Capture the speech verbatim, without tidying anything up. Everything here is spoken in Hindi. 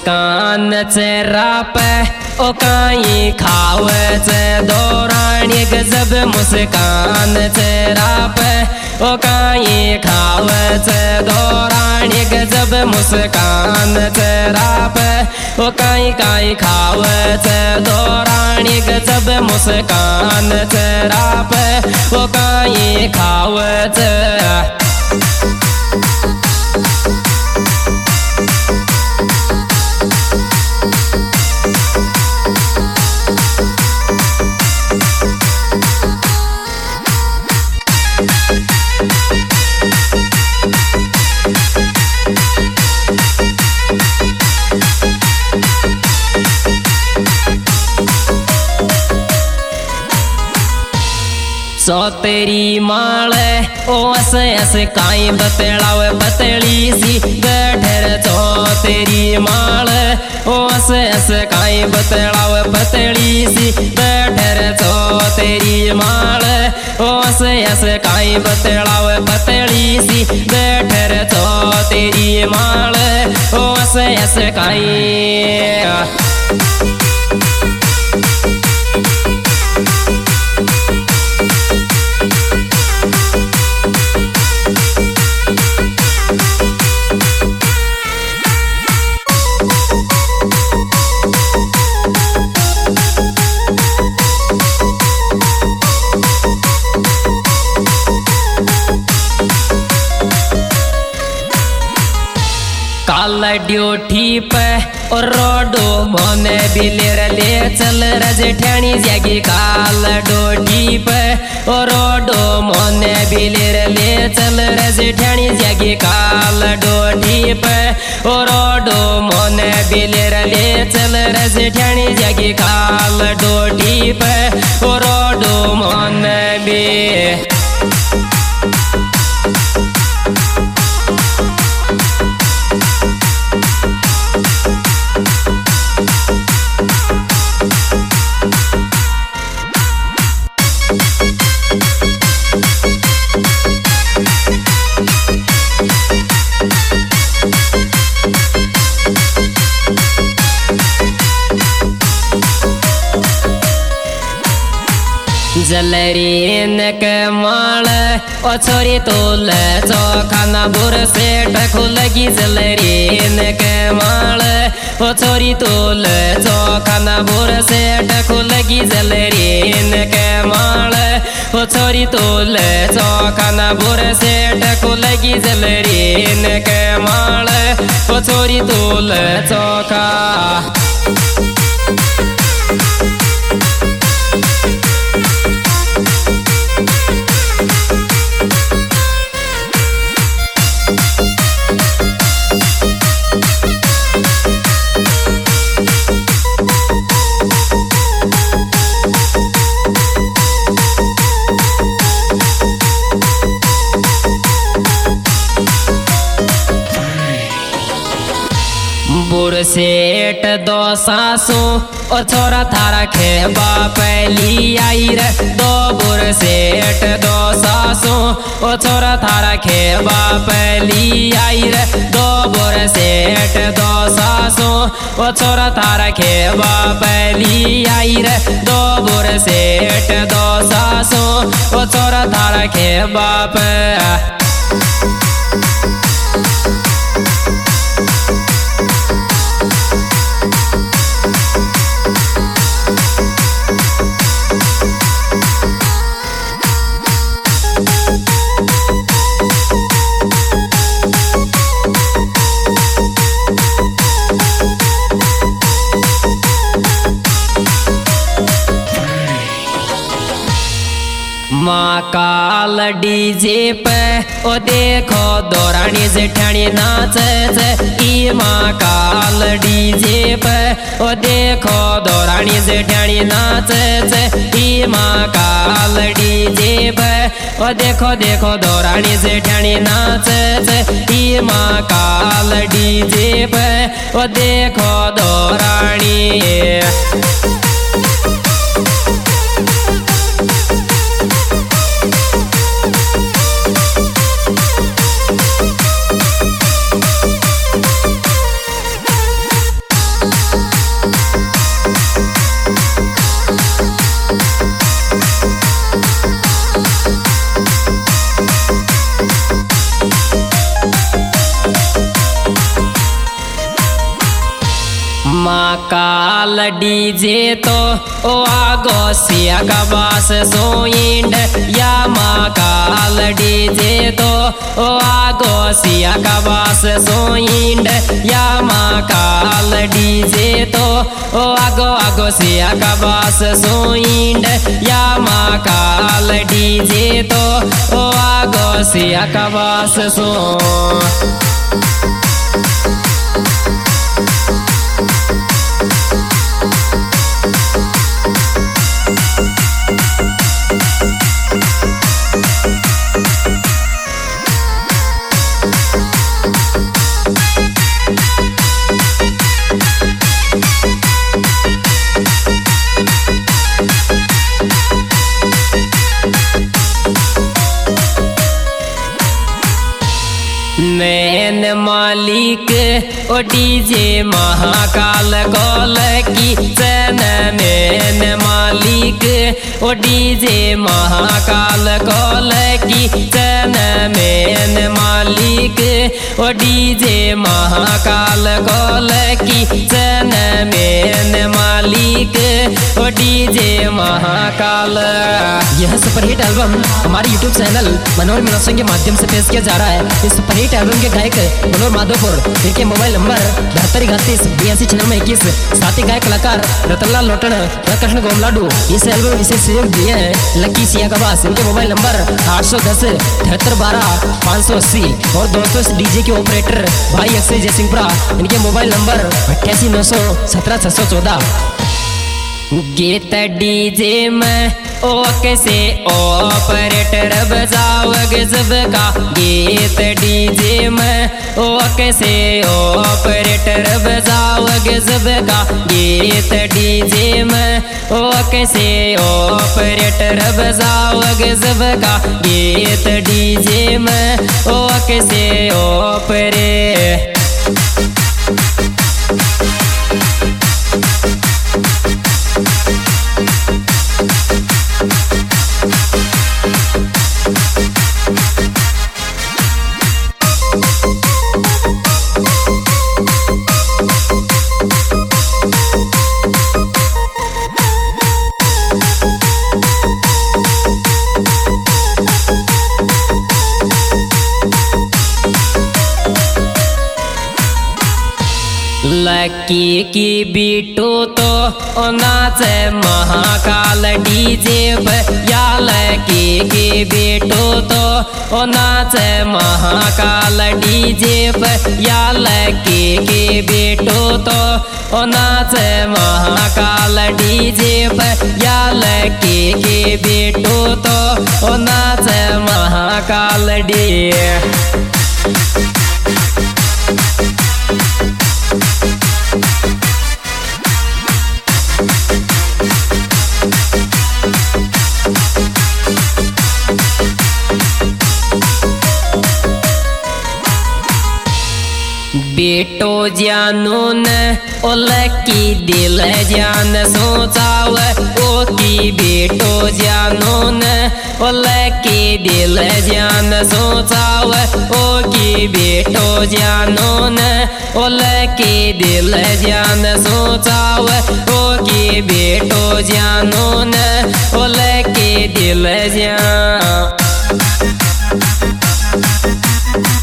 मुस्कान चेहरा पे ओ काई खावच दौरानी गजब मुस्कान चेहरा पे ओ काई खावच दौरानी गजब मुस्कान चेहरा पे ओ काई काई खावच दौरानी गजब मुस्कान चेहरा पे ओ काई खावच। सो तेरी माले ओ अस अस काई बतलावे बतली सी बैठर चो तेरी माले ओ अस अस काई बतलावे बतली सी बैठर चो तेरी माले ओ अस अस काई बतलावे बतली सी बैठर चो तेरी माले ओ अस अस काई। काल ड्यूटी पे और रोडो मोने बिलेर ले चल रजठानी जागी काल ड्यूटी पे और रोडो मोने बिलेर ले चल रजठानी जागी काल ड्यूटी पे और रोडो मोने बिलेर ले चल रजठानी जागी काल ड्यूटी पे और रोडो मोने बी। जलरीन के माल ओ छोरी तोल चौखाना बुर सेठ खुलगी जलरीन के माल ओ छोरी तोल चौखाना बुर सेठ खुलगी जलरीन के माल ओ छोरी तोल चौखाना बुर सेठ खुलगी जलरीन के माल ओ छोरी तोल चौखा। बुर सेठ दो सासू और छोरा थारा खेबा पहली आई रे दो बुर सेठ दो सासू और छोरा थारा खेबा पहली आई रे दो बुर सेठ दो सासू और छोरा थारा खेबा पहली आई रे दो बुर सेठ दो सासू और छोरा थारा खेबा पे। माँ काल डीजे पे ओ देखो दौरानी जेठानी नाचे ई माँ काल डीजे पे ओ देखो दौरानी जेठानी नाचे ई माँ काल डीजे पे ओ देखो देखो दौरानी जेठानी नाचे ई माँ काल डीजे पे ओ देखो दौरानी। महाकाल डीजे तो ओ आगो सिया का बास सोइंड या महाकाल डीजे तो ओ आगो सिया का बास सोइंड या महाकाल डीजे तो ओ आगो आगो सिया का बास सोइंड या महाकाल डीजे तो ओ आगो सिया का बास सो मैन मालिक ओ डीजे महाकाल गोल की चन मैन मालिक ओ डीजे महाकाल गोल की चन मैन मालिक ओ डीजे महाकाल गोल की चन मैन मालिक ओ डीजे महाकाल। यह सुपरहिट एल्बम हमारे यूट्यूब चैनल मनोहर मिनोसन के माध्यम से पेश किया जा रहा है। इस सुपरहिट एल्बम के गायक मनोहर माधोपुर, इनके मोबाइल नंबर बहत्तर इकतीस बयासी छिन्नवे इक्कीस। साथ ही गायक कलाकार रतनलाल लोटन, कृष्ण गोमलाडू। इस एल्बम विशेष सहयोग दिए हैं लकी सिया कबास, इनके मोबाइल नंबर आठ सौ दस तिहत्तर बारह पाँच सौ अस्सी। और दोस्तों इस डीजे के ऑपरेटर भाई अक्षय जयसिंहपुरा, इनके मोबाइल नंबर अट्ठासी नौ सौ सत्रह छह सौ चौदह। गीत डीजे में ओ कैसे ऑपरेटर बजाओ गजब का। गीत डीजे में ओ कैसे ऑपरेटर बजाओ गजब का। गीत डीजे में ओ कैसे ऑपरेटर बजाओ गजब का। गीत डीजे में ओ कैसे ऑपरे लकी की बीटू तो ओ नाचे महाकाल डीजे पे। या लकी की बीटू तो ओ नाचे महाकाल डीजे पे। या लकी की बीटू तो ओ नाचे महाकाल डीजे पे। या लकी की बीटू तो ओ नाचे महाकाल डीजे। बेटो जानू न ओ लकी दिल जान सोचाव ओ की। बेटो जानू न ओ लकी दिल जान सोचाव ओ की। बेटो जानू न ओ लकी दिल जान सोचाव ओ की। बेटो जानू न ओ लकी दिल जान